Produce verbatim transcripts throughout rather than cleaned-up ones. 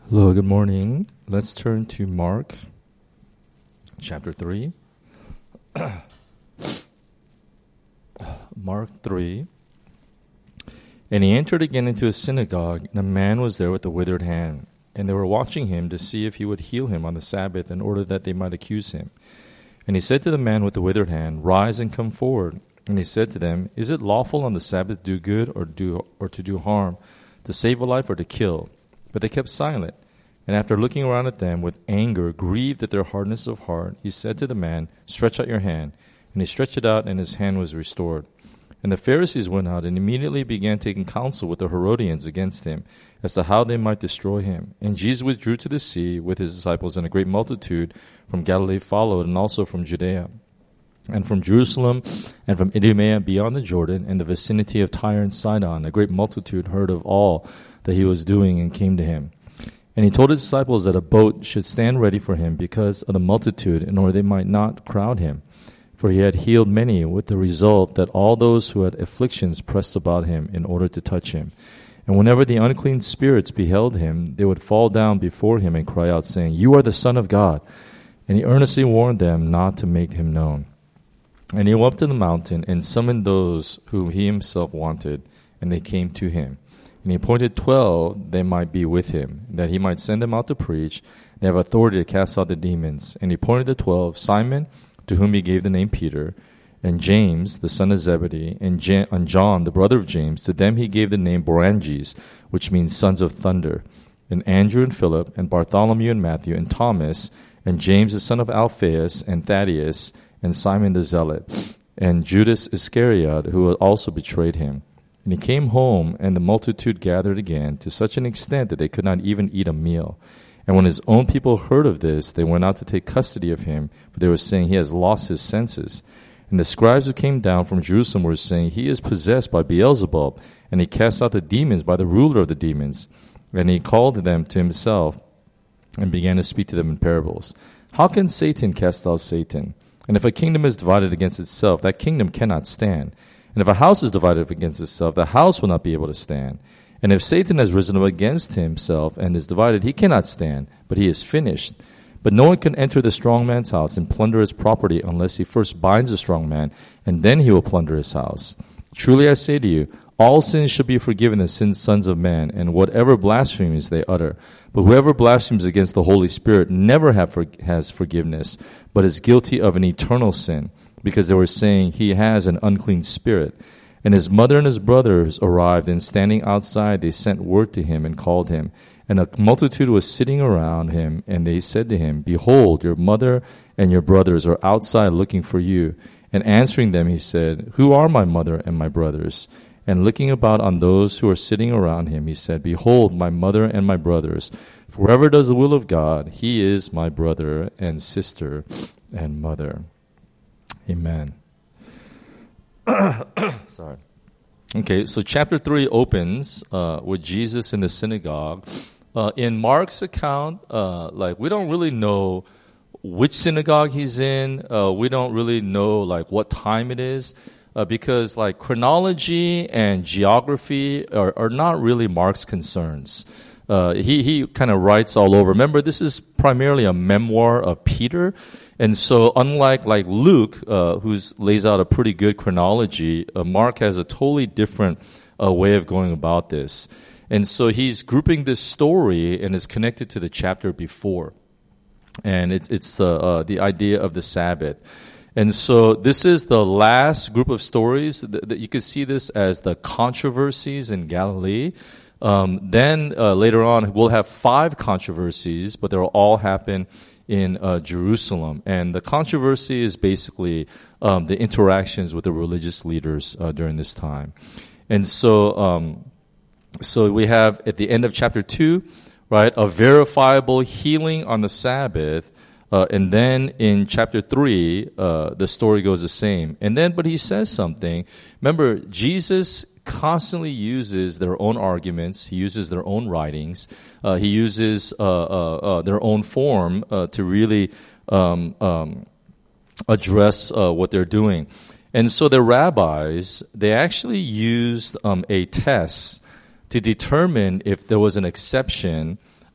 Hello, good morning. Let's turn to Mark chapter three. Mark three. And he entered again into a synagogue, and a man was there with a withered hand. And they were watching him to see if he would heal him on the Sabbath, in order that they might accuse him. And he said to the man with the withered hand, "Rise and come forward." And he said to them, "Is it lawful on the Sabbath to do good or do or to do harm, to save a life or to kill?" But they kept silent. And after looking around at them with anger, grieved at their hardness of heart, he said to the man, "Stretch out your hand." And he stretched it out, and his hand was restored. And the Pharisees went out and immediately began taking counsel with the Herodians against him, as to how they might destroy him. And Jesus withdrew to the sea with his disciples, and a great multitude from Galilee followed, and also from Judea, and from Jerusalem, and from Idumea beyond the Jordan, and the vicinity of Tyre and Sidon. A great multitude heard of all that he was doing, and came to him. And he told his disciples that a boat should stand ready for him because of the multitude, in order they might not crowd him. For he had healed many, with the result that all those who had afflictions pressed about him in order to touch him. And whenever the unclean spirits beheld him, they would fall down before him and cry out, saying, "You are the Son of God." And he earnestly warned them not to make him known. And he went up to the mountain and summoned those whom he himself wanted, and they came to him. And he appointed twelve they might be with him, that he might send them out to preach, and have authority to cast out the demons. And he appointed the twelve, Simon, to whom he gave the name Peter, and James, the son of Zebedee, and, Jan- and John, the brother of James. To them he gave the name Boanerges, which means sons of thunder. And Andrew and Philip, and Bartholomew and Matthew, and Thomas, and James the son of Alphaeus, and Thaddeus, and Simon the Zealot, and Judas Iscariot, who also betrayed him. And he came home, and the multitude gathered again, to such an extent that they could not even eat a meal. And when his own people heard of this, they went out to take custody of him, for they were saying, "He has lost his senses." And the scribes who came down from Jerusalem were saying, "He is possessed by Beelzebub, and he casts out the demons by the ruler of the demons." And he called them to himself, and began to speak to them in parables. "How can Satan cast out Satan? And if a kingdom is divided against itself, that kingdom cannot stand. And if a house is divided against itself, the house will not be able to stand. And if Satan has risen up against himself and is divided, he cannot stand, but he is finished. But no one can enter the strong man's house and plunder his property unless he first binds the strong man, and then he will plunder his house. Truly I say to you, all sins shall be forgiven the sons of men, and whatever blasphemies they utter. But whoever blasphemes against the Holy Spirit never have for, has forgiveness, but is guilty of an eternal sin, because they were saying, 'He has an unclean spirit.' And his mother and his brothers arrived, and standing outside they sent word to him and called him. And a multitude was sitting around him, and they said to him, 'Behold, your mother and your brothers are outside looking for you.' And answering them he said, 'Who are my mother and my brothers?' And looking about on those who were sitting around him, he said, 'Behold, my mother and my brothers. For whoever does the will of God, he is my brother and sister and mother.'" Amen. Sorry. Okay, so chapter three opens uh, with Jesus in the synagogue. Uh, in Mark's account, uh, like we don't really know which synagogue he's in. Uh, we don't really know like what time it is, uh, because like chronology and geography are, are not really Mark's concerns. Uh, he he kind of writes all over. Remember, this is primarily a memoir of Peter. And so unlike like Luke, uh, who lays out a pretty good chronology, uh, Mark has a totally different uh, way of going about this. And so he's grouping this story and is connected to the chapter before. And it's, it's uh, uh, the idea of the Sabbath. And so this is the last group of stories that, that you could see this as the controversies in Galilee. Um, then uh, later on, we'll have five controversies, but they'll all happen in uh, Jerusalem. And the controversy is basically um, the interactions with the religious leaders uh, during this time. And so um, so we have at the end of chapter two, right, a verifiable healing on the Sabbath. Uh, and then in chapter three, uh, the story goes the same. And then, but he says something. Remember, Jesus constantly uses their own arguments. He uses their own writings. Uh, he uses uh, uh, uh, their own form uh, to really um, um, address uh, what they're doing. And so the rabbis, they actually used um, a test to determine if there was an exception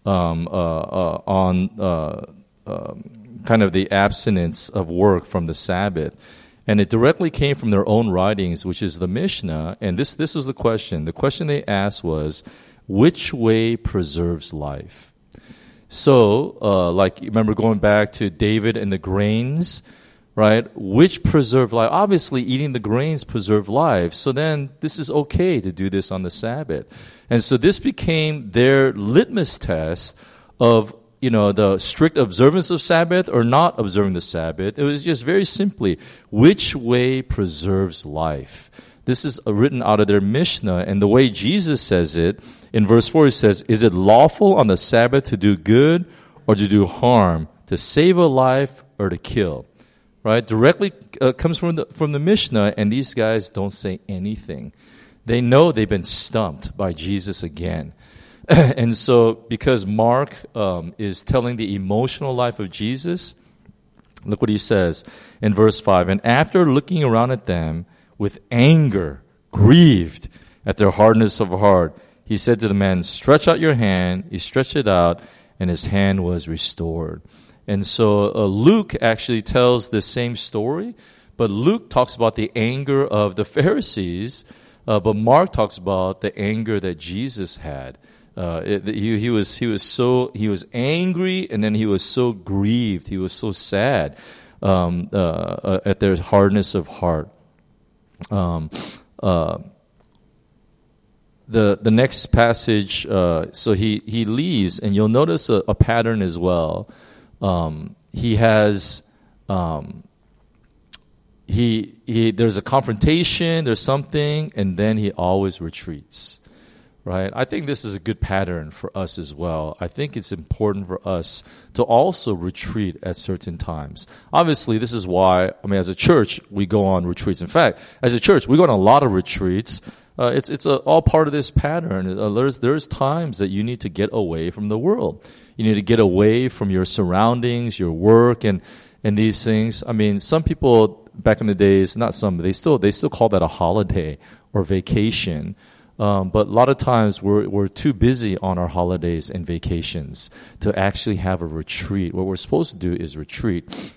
um, uh, uh, on uh, uh, kind of the abstinence of work from the Sabbath. And it directly came from their own writings, which is the Mishnah. And this, this was the question. The question they asked was, which way preserves life? So, uh, like, you remember going back to David and the grains, right? Which preserve life? Obviously, eating the grains preserve life. So then this is okay to do this on the Sabbath. And so this became their litmus test of, you know, the strict observance of Sabbath or not observing the Sabbath. It was just very simply, which way preserves life? This is written out of their Mishnah, and the way Jesus says it, in verse four, he says, is it lawful on the Sabbath to do good or to do harm, to save a life or to kill? Right? Directly uh, comes from the, from the Mishnah, and these guys don't say anything. They know they've been stumped by Jesus again. And so, because Mark um, is telling the emotional life of Jesus, look what he says in verse five. And after looking around at them with anger, grieved at their hardness of heart, he said to the man, stretch out your hand. He stretched it out, and his hand was restored. And so uh, Luke actually tells the same story, but Luke talks about the anger of the Pharisees, uh, but Mark talks about the anger that Jesus had. Uh, it, he, he was he was so he was angry, and then he was so grieved. He was so sad um, uh, uh, at their hardness of heart. Um, uh, the the next passage. Uh, so he he leaves, and you'll notice a, a pattern as well. Um, he has um, he he. There's a confrontation. There's something, and then he always retreats. Right? I think this is a good pattern for us as well. I think it's important for us to also retreat at certain times. Obviously, this is why, I mean, as a church, we go on retreats. In fact, as a church, we go on a lot of retreats. Uh, it's it's a, all part of this pattern. Uh, there's there's times that you need to get away from the world. You need to get away from your surroundings, your work, and and these things. I mean, some people back in the days, not some, they still they still call that a holiday or vacation. Um, but a lot of times we're we're too busy on our holidays and vacations to actually have a retreat. What we're supposed to do is retreat.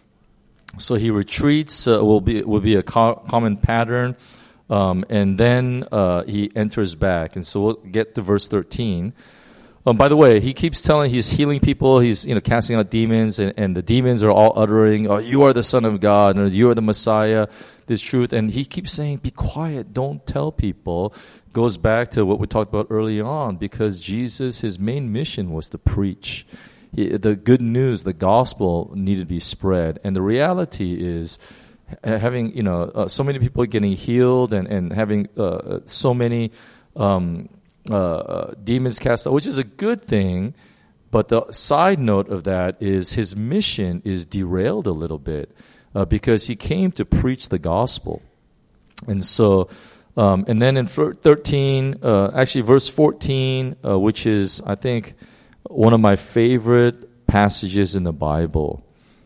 So he retreats. Uh, will be will be a co- common pattern, um, and then uh, he enters back. And so we'll get to verse thirteen. Um, by the way, he keeps telling he's healing people. He's you know casting out demons, and, and the demons are all uttering, "Oh, you are the Son of God," or "You are the Messiah." This truth, and he keeps saying, "Be quiet, don't tell people." Goes back to what we talked about early on, because Jesus, his main mission was to preach. He, the good news, the gospel needed to be spread. And the reality is having, you know, uh, so many people getting healed and, and having uh, so many um, uh, demons cast out, which is a good thing. But the side note of that is his mission is derailed a little bit uh, because he came to preach the gospel. And so... Um, and then in thirteen, uh, actually verse fourteen, uh, which is, I think, one of my favorite passages in the Bible.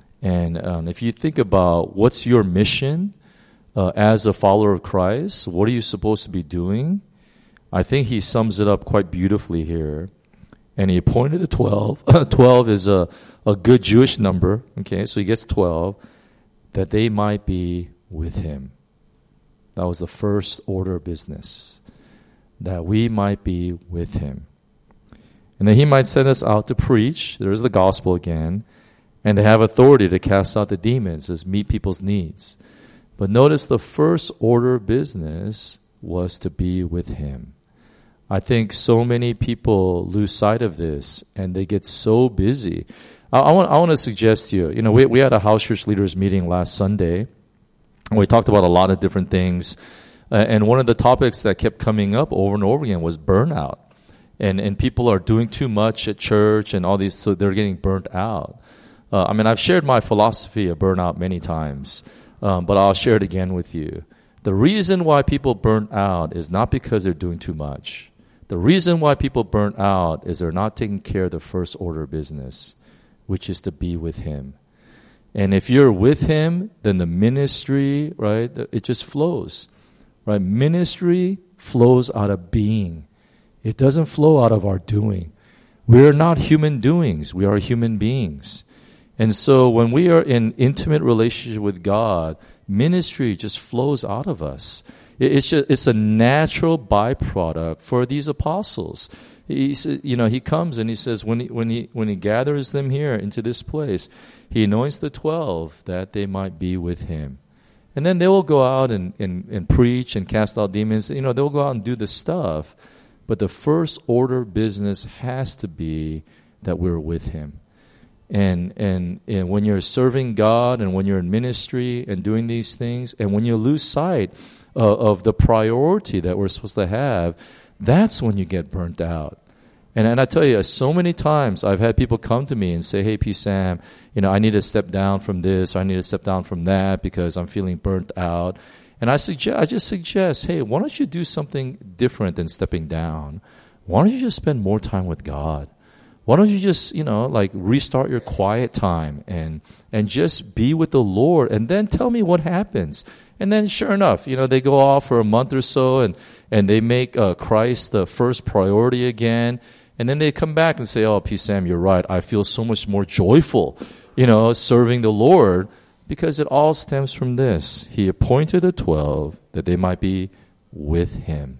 And um, if you think about what's your mission uh, as a follower of Christ, what are you supposed to be doing? I think he sums it up quite beautifully here. And he appointed the twelve. twelve is a, a good Jewish number, okay, so he gets twelve, that they might be with him. That was the first order of business, that we might be with him. And then he might send us out to preach. There's the gospel again. And to have authority to cast out the demons, to meet people's needs. But notice the first order of business was to be with him. I think so many people lose sight of this, and they get so busy. I, I want I want to suggest to you, you know, we, we had a house church leaders meeting last Sunday. We talked about a lot of different things, uh, and one of the topics that kept coming up over and over again was burnout, and and people are doing too much at church and all these, so they're getting burnt out. Uh, I mean, I've shared my philosophy of burnout many times, um, but I'll share it again with you. The reason why people burn out is not because they're doing too much. The reason why people burn out is they're not taking care of the first order of business, which is to be with him. And if you're with him, then the ministry, right, it just flows, right? Ministry flows out of being. It doesn't flow out of our doing. We're not human doings. We are human beings. And so when we are in intimate relationship with God, ministry just flows out of us. It's just, it's a natural byproduct for these apostles. He you know, he comes and he says when he, when he when he gathers them here into this place, he anoints the twelve that they might be with him. And then they will go out and, and, and preach and cast out demons. You know, they'll go out and do the stuff. But the first order business has to be that we're with him. And, and and when you're serving God and when you're in ministry and doing these things, and when you lose sight uh, of the priority that we're supposed to have, that's when you get burnt out. And and I tell you, so many times I've had people come to me and say, hey, P. Sam, you know, I need to step down from this, or I need to step down from that because I'm feeling burnt out. And I suggest, I just suggest, hey, why don't you do something different than stepping down? Why don't you just spend more time with God? Why don't you just, you know, like restart your quiet time and and just be with the Lord, and then tell me what happens. And then sure enough, you know, they go off for a month or so and, and they make uh, Christ the first priority again. And then they come back and say, oh, P. Sam, you're right. I feel so much more joyful, you know, serving the Lord, because it all stems from this. He appointed the twelve that they might be with him.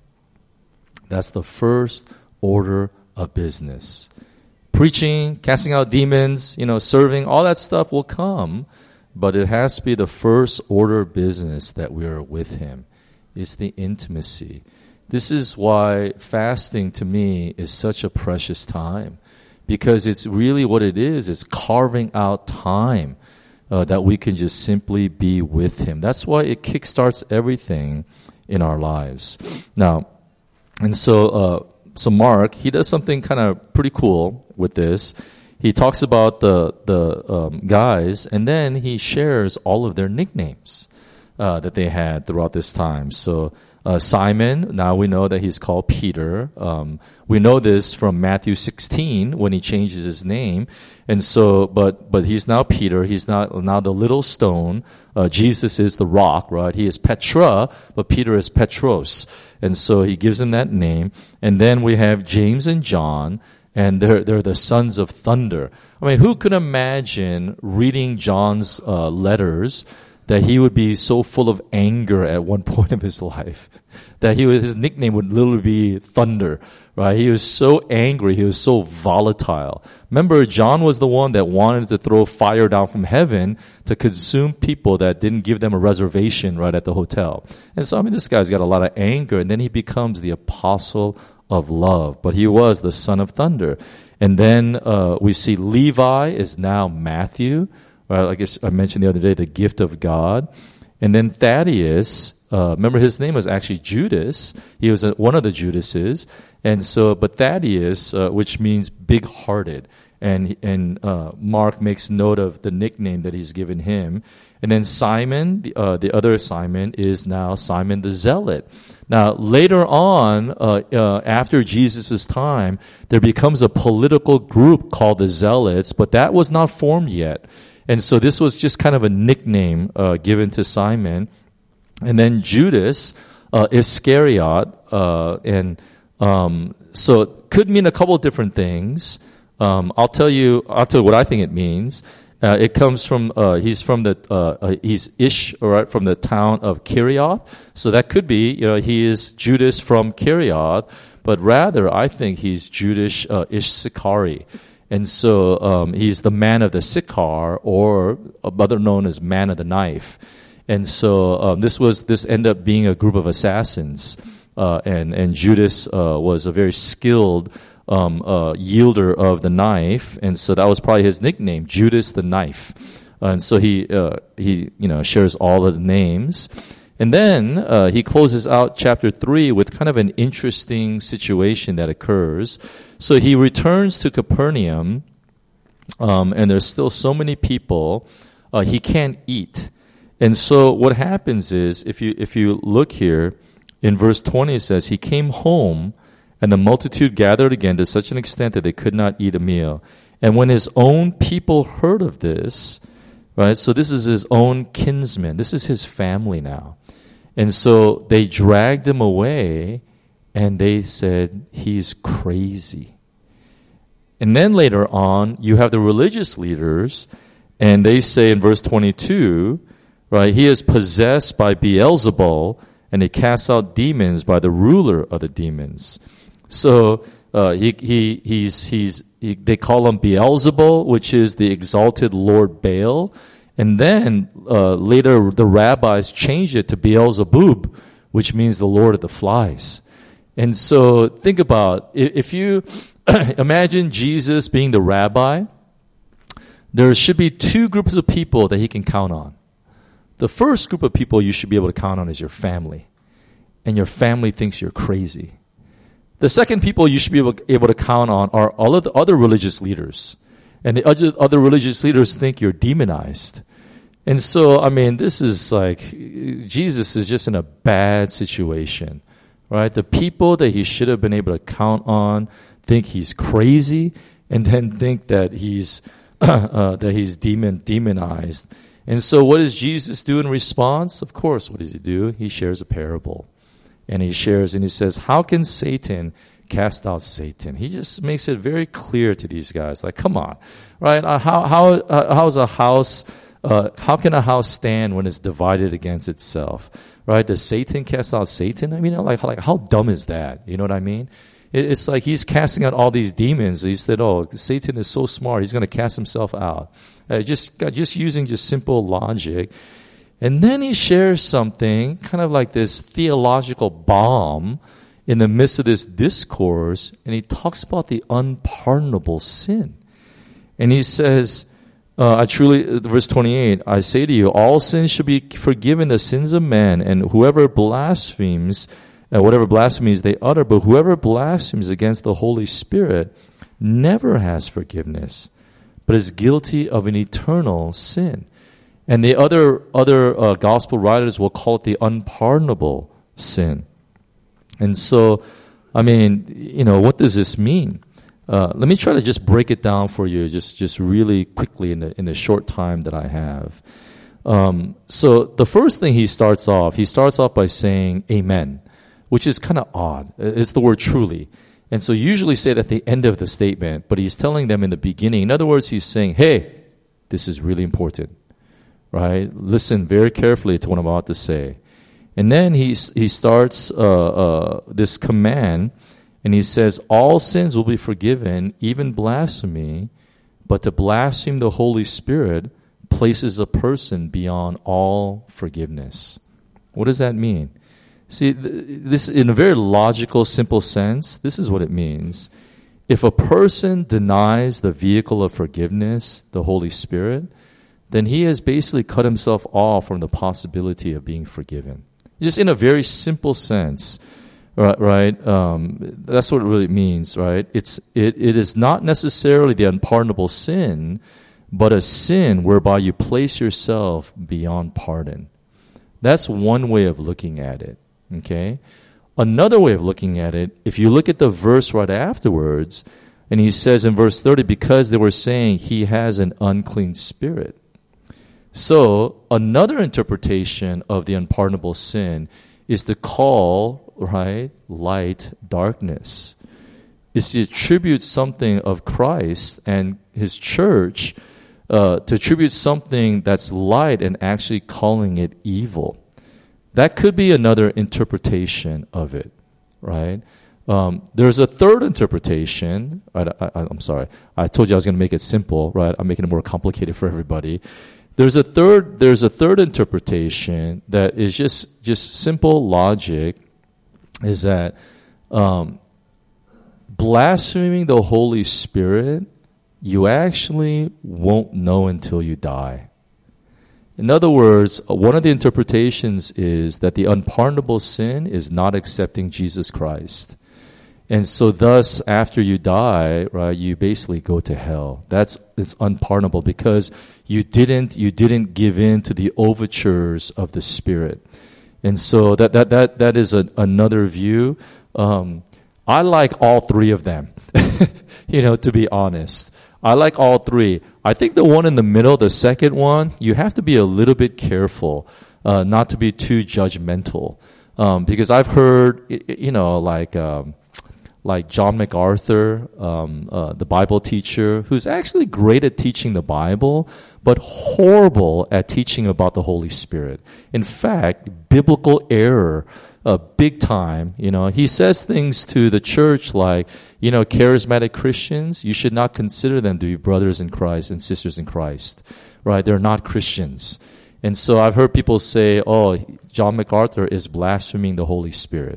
That's the first order of business. Preaching, casting out demons, you know, serving, all that stuff will come, but it has to be the first order of business that we are with him. It's the intimacy. This is why fasting to me is such a precious time, because it's really what it is. It's carving out time uh, that we can just simply be with him. That's why it kickstarts everything in our lives. Now, and so, uh, so Mark, he does something kind of pretty cool with this. He talks about the the um, guys, and then he shares all of their nicknames uh, that they had throughout this time. So uh, Simon, now we know that he's called Peter. Um, we know this from Matthew sixteen when he changes his name, and so but but he's now Peter. He's not now the little stone. Uh, Jesus is the rock, right? He is Petra, but Peter is Petros, and so he gives him that name. And then we have James and John. And they're, they're the sons of thunder. I mean, who could imagine reading John's uh, letters that he would be so full of anger at one point of his life? That he was, his nickname would literally be Thunder, right? He was so angry. He was so volatile. Remember, John was the one that wanted to throw fire down from heaven to consume people that didn't give them a reservation right at the hotel. And so, I mean, this guy's got a lot of anger. And then he becomes the apostle of love, but he was the son of thunder. And then uh, we see Levi is now Matthew. Right? I guess I mentioned the other day the gift of God. And then Thaddeus, uh, remember his name was actually Judas. He was a, one of the Judases. And so, but Thaddeus, uh, which means big-hearted. And and uh, Mark makes note of the nickname that he's given him. And then Simon, the, uh, the other Simon, is now Simon the Zealot. Now, later on, uh, uh, after Jesus' time, there becomes a political group called the Zealots, but that was not formed yet. And so this was just kind of a nickname uh, given to Simon. And then Judas uh, Iscariot, uh, and um, so it could mean a couple of different things. Um, I'll tell you. I'll tell you what I think it means. Uh, it comes from. Uh, he's from the. Uh, uh, he's Ish, all right, from the town of Kirioth. So that could be. You know, he is Judas from Kirioth, but rather I think he's Judas uh, Ishsikari, and so um, he's the man of the Sychar, or other known as man of the knife. And so um, this was. This ended up being a group of assassins, uh, and and Judas uh, was a very skilled. Um, uh, yielder of the knife, and so that was probably his nickname, Judas the Knife. Uh, and so he uh, he you know shares all of the names, and then uh, he closes out chapter three with kind of an interesting situation that occurs. So he returns to Capernaum, um, and there's still so many people uh, he can't eat, and so what happens is if you if you look here in verse twenty, it says he came home. And the multitude gathered again to such an extent that they could not eat a meal. And when his own people heard of this, right, so this is his own kinsmen. This is his family now. And so they dragged him away, and they said, he's crazy. And then later on, you have the religious leaders, and they say in verse twenty-two, right, he is possessed by Beelzebul, and he casts out demons by the ruler of the demons. So uh, he he he's he's he, they call him Beelzebul, which is the exalted Lord Baal, and then uh, later the rabbis changed it to Beelzebub, which means the Lord of the Flies. And so think about if you imagine Jesus being the rabbi, there should be two groups of people that he can count on. The first group of people you should be able to count on is your family, and your family thinks you're crazy. The second people you should be able, able to count on are all of the other religious leaders, and the other, other religious leaders think you're demonized. And so, I mean, this is like, Jesus is just in a bad situation, right? The people that he should have been able to count on think he's crazy, and then think that he's uh, that he's demon demonized. And so what does Jesus do in response? Of course, what does he do? He shares a parable. And he shares and he says, how can Satan cast out Satan? He just makes it very clear to these guys. Like, come on, right? Uh, how how uh, how's a house, uh, how can a house stand when it's divided against itself? Right? Does Satan cast out Satan? I mean, like, like how dumb is that? You know what I mean? It's like he's casting out all these demons. He said, oh, Satan is so smart, he's going to cast himself out. Uh, just, just using just simple logic. And then he shares something, kind of like this theological bomb in the midst of this discourse, and he talks about the unpardonable sin. And he says, uh, I truly, verse twenty-eight, I say to you, all sins should be forgiven the sins of men, and whoever blasphemes, Uh, whatever blasphemies they utter, but whoever blasphemes against the Holy Spirit never has forgiveness, but is guilty of an eternal sin. And the other other uh, gospel writers will call it the unpardonable sin. And so, I mean, you know, what does this mean? Uh, let me try to just break it down for you, just just really quickly in the in the short time that I have. Um, so the first thing he starts off, he starts off by saying "Amen," which is kind of odd. It's the word truly. And so you usually say it at the end of the statement, but he's telling them in the beginning. In other words, he's saying, hey, this is really important, right? Listen very carefully to what I'm about to say. And then he, he starts uh, uh, this command, and he says, all sins will be forgiven, even blasphemy, but to blaspheme the Holy Spirit places a person beyond all forgiveness. What does that mean? See, this in a very logical, simple sense, this is what it means. If a person denies the vehicle of forgiveness, the Holy Spirit, then he has basically cut himself off from the possibility of being forgiven. Just in a very simple sense, right? right? Um, that's what it really means, right? It's it, it is not necessarily the unpardonable sin, but a sin whereby you place yourself beyond pardon. That's one way of looking at it. Okay. Another way of looking at it, if you look at the verse right afterwards, and he says in verse thirty, because they were saying he has an unclean spirit. So another interpretation of the unpardonable sin is to call, right, light darkness. Is to attribute something of Christ and his church, uh, to attribute something that's light and actually calling it evil. That could be another interpretation of it, right? Um, there's a third interpretation. I, I, I'm sorry. I told you I was going to make it simple, right? I'm making it more complicated for everybody. There's a third. There's a third interpretation that is just just simple logic. Is that um, blaspheming the Holy Spirit? You actually won't know until you die. In other words, one of the interpretations is that the unpardonable sin is not accepting Jesus Christ. And so thus, after you die, right, you basically go to hell. That's, it's unpardonable because you didn't, you didn't give in to the overtures of the Spirit. And so that, that, that, that is a, another view. Um, I like all three of them, you know, to be honest. I like all three. I think the one in the middle, the second one, you have to be a little bit careful, uh, not to be too judgmental. Um, because I've heard, you know, like, um, like John MacArthur, um, uh, the Bible teacher, who's actually great at teaching the Bible, but horrible at teaching about the Holy Spirit. In fact, biblical error, uh, big time. You know, he says things to the church like, you know, charismatic Christians, you should not consider them to be brothers in Christ and sisters in Christ, right? They're not Christians. And so I've heard people say, oh, John MacArthur is blaspheming the Holy Spirit.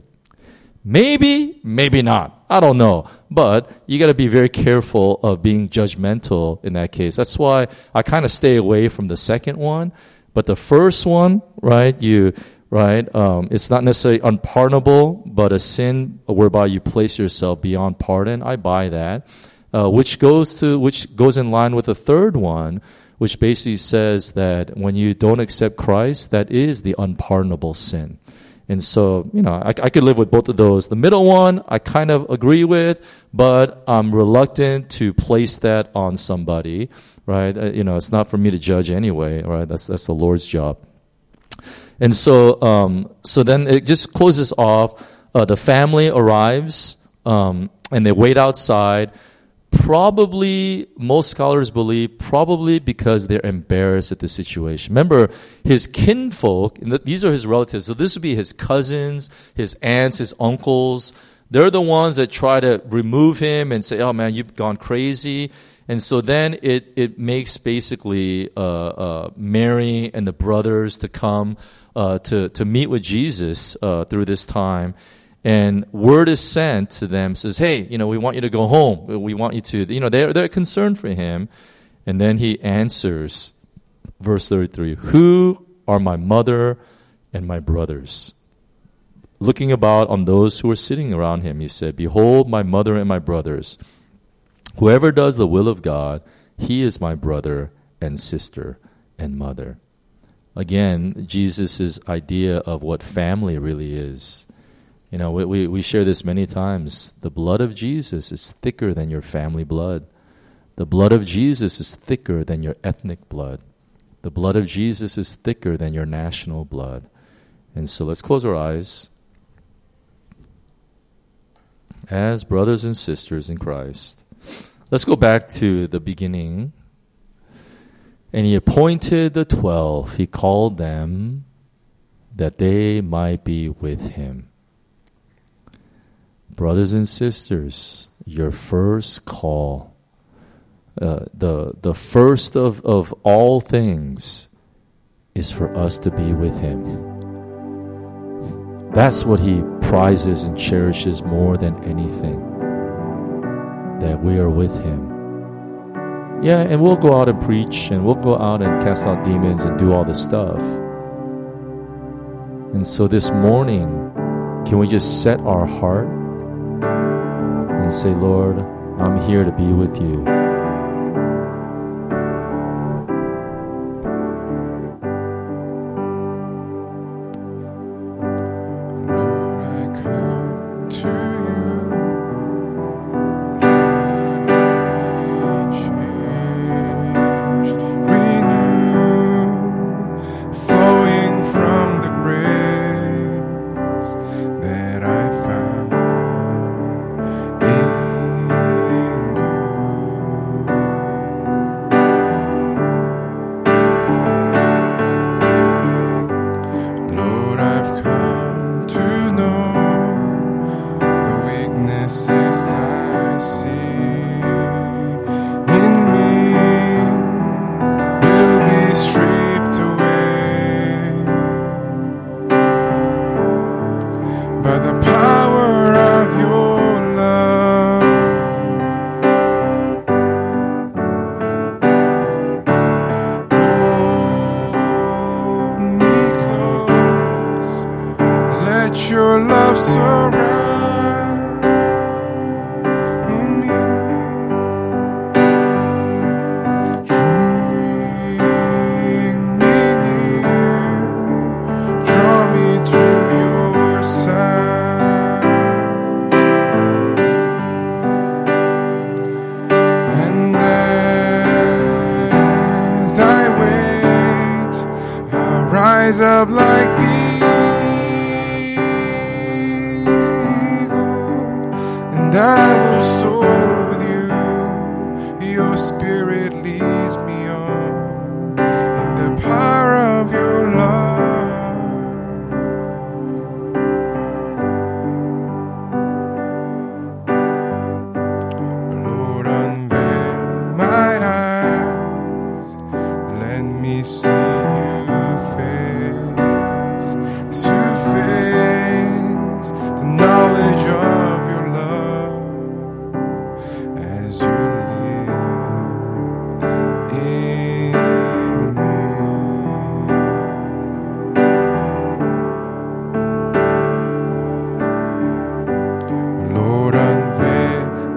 Maybe, maybe not. I don't know. But you got to be very careful of being judgmental in that case. That's why I kind of stay away from the second one. But the first one, right, you, right, um, it's not necessarily unpardonable, but a sin whereby you place yourself beyond pardon. I buy that. Uh, which goes to, which goes in line with the third one, which basically says that when you don't accept Christ, that is the unpardonable sin. And so, you know, I, I could live with both of those. The middle one, I kind of agree with, but I'm reluctant to place that on somebody, right? Uh, you know, it's not for me to judge anyway, right? That's that's the Lord's job. And so, um, so then it just closes off. Uh, the family arrives, um, and they wait outside. Probably, most scholars believe, probably because they're embarrassed at the situation. Remember, his kinfolk, and these are his relatives, so this would be his cousins, his aunts, his uncles. They're the ones that try to remove him and say, oh man, you've gone crazy. And so then it, it makes basically uh, uh, Mary and the brothers to come uh, to, to meet with Jesus uh, through this time. And word is sent to them, says, hey, you know, we want you to go home. We want you to, you know, they're, they're concerned for him. And then he answers, verse thirty-three, who are my mother and my brothers? Looking about on those who were sitting around him, he said, behold, my mother and my brothers. Whoever does the will of God, he is my brother and sister and mother. Again, Jesus' idea of what family really is. You know, we, we, we share this many times. The blood of Jesus is thicker than your family blood. The blood of Jesus is thicker than your ethnic blood. The blood of Jesus is thicker than your national blood. And so let's close our eyes. As brothers and sisters in Christ, let's go back to the beginning. And he appointed the twelve. He called them that they might be with him. Brothers and sisters, your first call, uh, the the first of, of all things is for us to be with him. That's what he prizes and cherishes more than anything, that we are with him. Yeah, and we'll go out and preach, and we'll go out and cast out demons and do all this stuff. And so this morning, can we just set our heart and say, Lord, I'm here to be with you. Lord, I come to you. Changed, renewed, flowing from the grace that I found in you.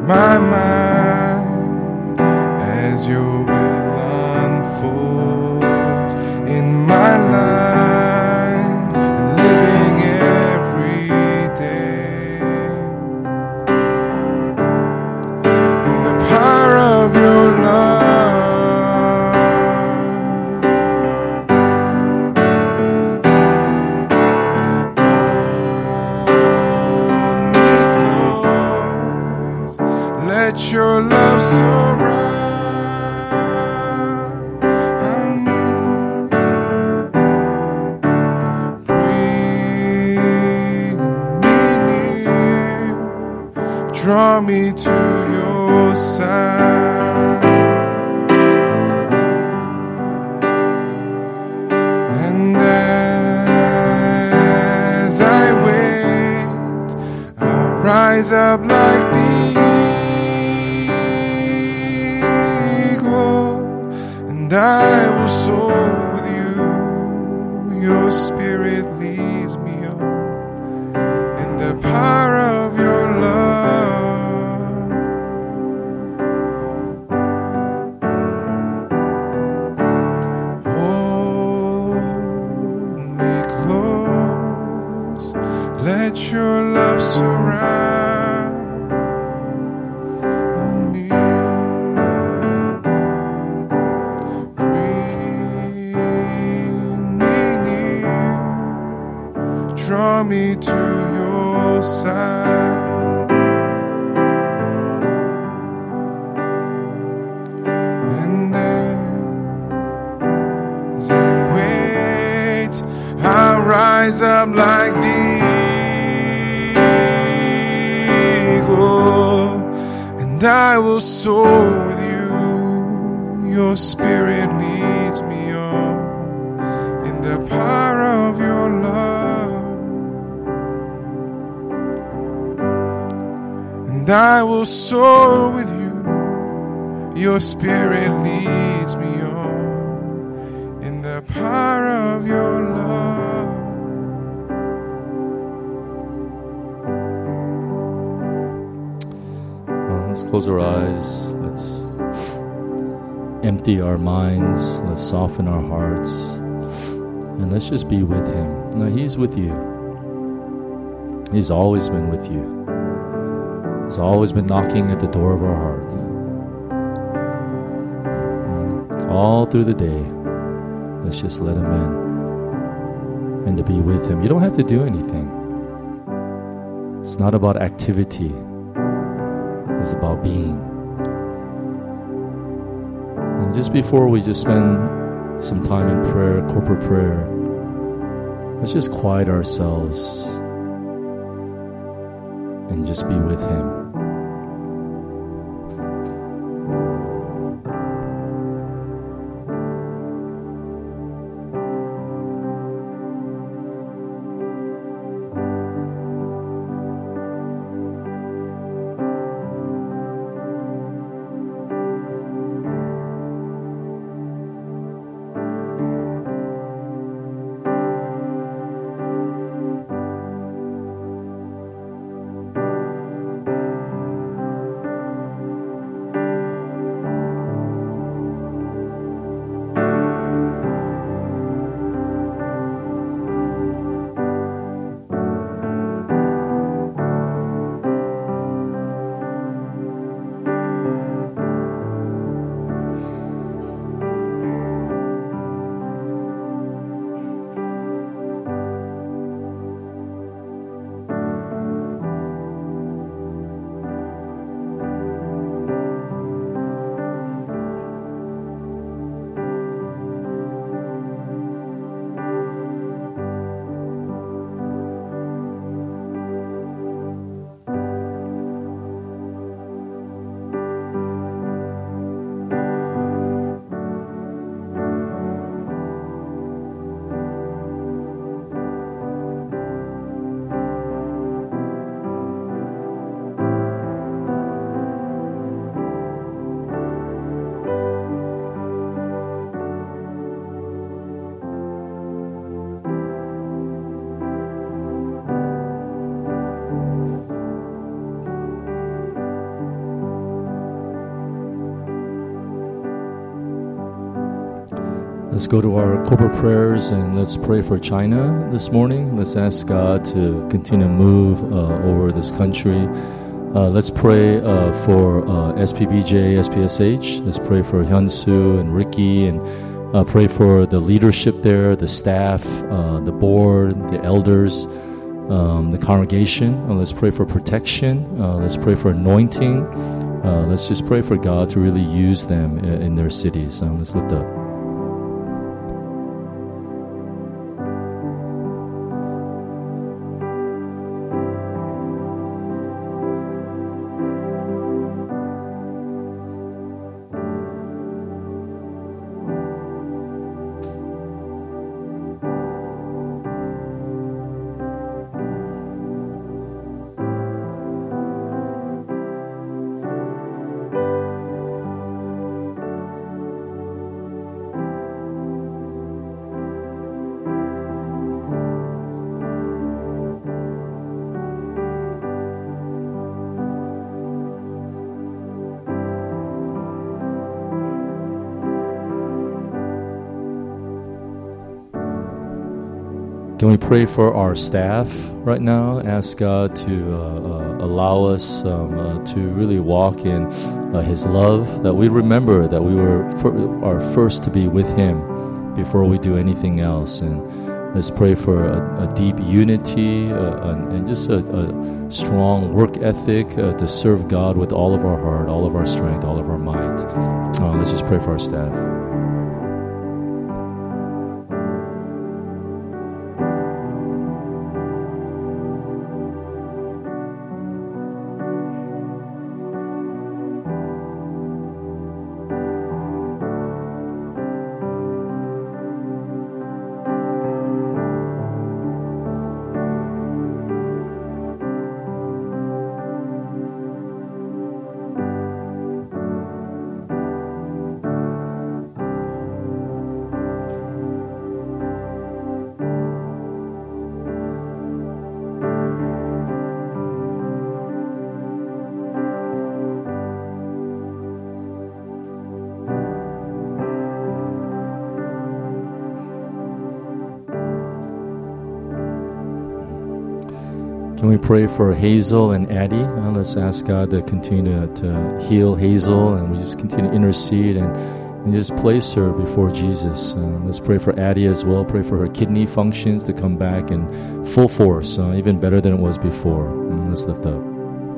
my mind as your will unfolds in my life and living every day. In the power of your love, let your love surround me. Bring me near, draw me to your side. And as I wait, I'll rise up like the and I will soar with you. Your spirit leads me on in the power of your love. Hold me close, let your love surround me. Draw me to your side. And as I wait, I'll rise up like the eagle, and I will soar with you. Your spirit leads me on in the power of your love. And I will soar with you. Your spirit leads me on in the power of your love. Well, let's close our eyes. Let's empty our minds. Let's soften our hearts. And let's just be with Him. Now, He's with you. He's always been with you. He's always been knocking at the door of our heart. Mm, all through the day, let's just let Him in. And to be with Him. You don't have to do anything. It's not about activity. It's about being. And just before we just spend some time in prayer, corporate prayer, let's just quiet ourselves and just be with Him. Let's go to our corporate prayers and let's pray for China this morning. Let's ask God to continue to move uh, over this country. Uh, let's pray uh, for uh, S P B J, S P S H. Let's pray for Hyunsu and Ricky, and uh, pray for the leadership there, the staff, uh, the board, the elders, um, the congregation. Uh, let's pray for protection. Uh, let's pray for anointing. Uh, let's just pray for God to really use them in, in their cities. Uh, let's lift up. Can we pray for our staff right now? Ask God to uh, uh, allow us um, uh, to really walk in uh, His love, that we remember that we were fir- are first to be with Him before we do anything else. And let's pray for a, a deep unity uh, and, and just a, a strong work ethic uh, to serve God with all of our heart, all of our strength, all of our might. Uh, let's just pray for our staff. Can we pray for Hazel and Addie? Uh, let's ask God to continue to, to heal Hazel, and we just continue to intercede and, and just place her before Jesus. Uh, let's pray for Addie as well. Pray for her kidney functions to come back in full force, uh, even better than it was before. And let's lift up.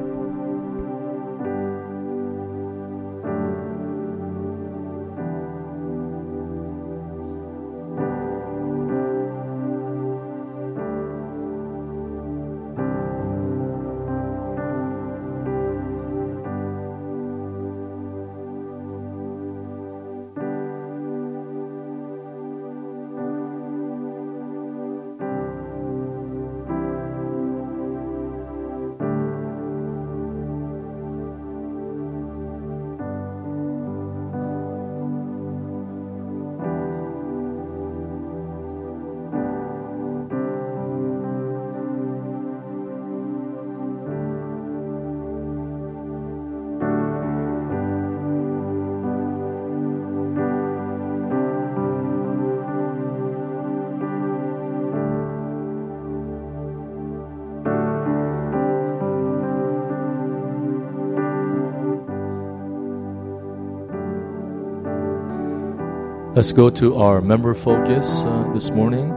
Let's go to our member focus uh, this morning.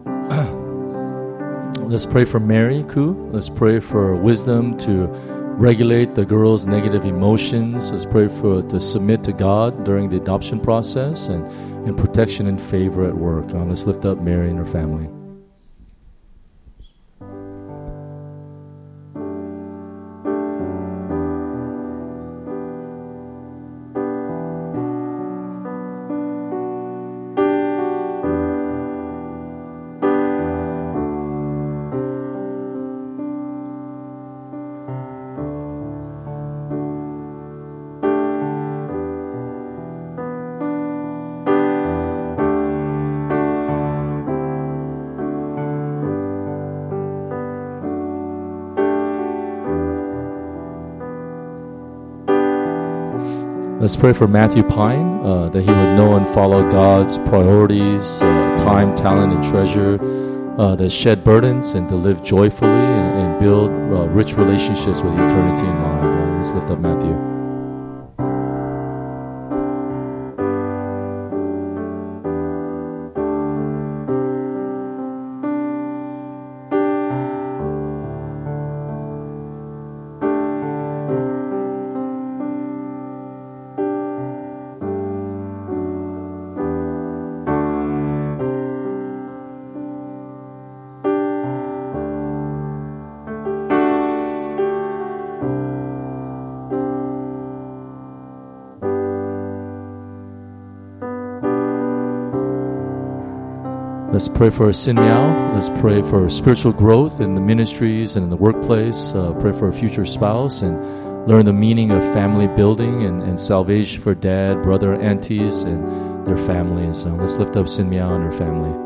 Let's pray for Mary Koo. Let's pray for wisdom to regulate the girl's negative emotions. Let's pray for to submit to God during the adoption process, and, and protection and favor at work. Uh, let's lift up Mary and her family. Let's pray for Matthew Pine, uh, that he would know and follow God's priorities, uh, time, talent, and treasure, uh, that shed burdens and to live joyfully and, and build uh, rich relationships with eternity in mind. Uh, let's lift up Matthew. Let's pray for Sin Miao. Let's pray for spiritual growth in the ministries and in the workplace. Uh, pray for a future spouse and learn the meaning of family building and, and salvation for dad, brother, aunties, and their families. Uh, let's lift up Sin Miao and her family.